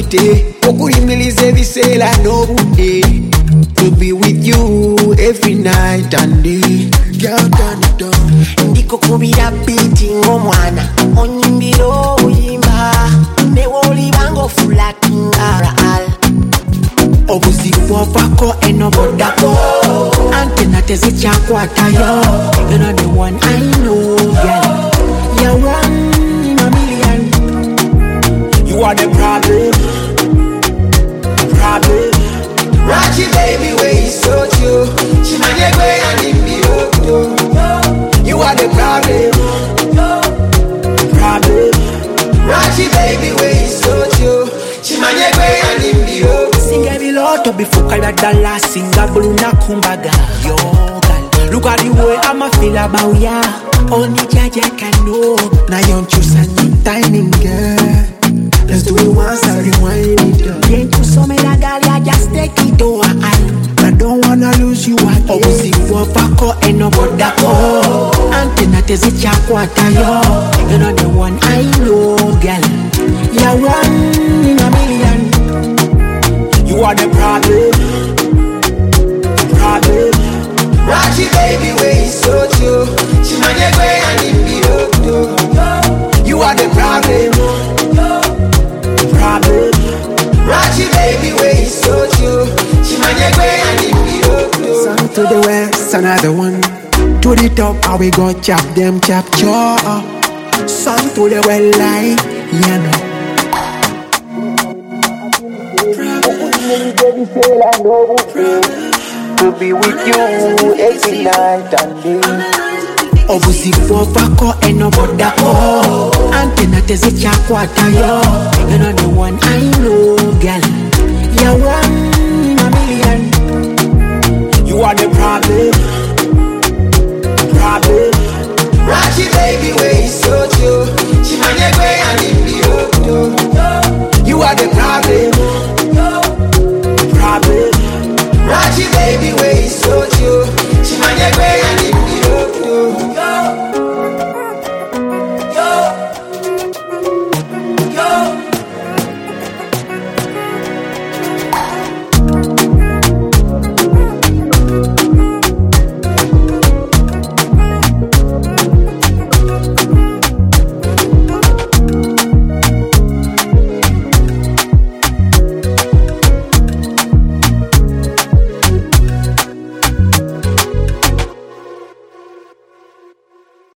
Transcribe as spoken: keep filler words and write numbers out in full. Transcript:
day. Okurimilize visela no day. To be with you every night and day. Girl, turn it on. Ndiko kubira beating omwana onyimbiro oyimba newoli bango fulatinga al obuzibwa bwako enobodako antena tezichakwatayo. You're not the one I know, girl. You're one in a million. You are the problem. Problem. Rachi baby, where you so you? Chimanyegwe and Imbiro. You are the problem. Problem. Rachi baby, where you so you? Chimanyegwe and Imbiro. Singa biloto bifuka ya dala. Singa buluna kumbaga. Yo, girl. Look at the way I'ma feel about ya. Only Jaja can know. Now you choose a new timing, girl. Let's do it once, I rewind it up. Can't you so me la girl, ya just take it over. I don't wanna lose you again. Obuzibwa bwako enobodako antena tezichakwatayo. You're not the one I know, girl. You're one in a million. You are the problem. Problem. Rachi baby, where you so you? Chimanyegwe and Imbiro. You are the problem. Problem. Rachi baby, where you so you? Chimanyegwe and Imbiro. Sun to the west, another one. To the top, how we go chop them chop chop. Sun to the well light, you know. To be with you every night and day. Obuzibwa bwako enobodako antena tezichakwatayo. You're not the one I know, girl. You're one in a million. You are the problem. Problem. Rachi baby, where you so you? Chimanyegwe and Imbiro. You are the problem. Problem. Rachi baby, where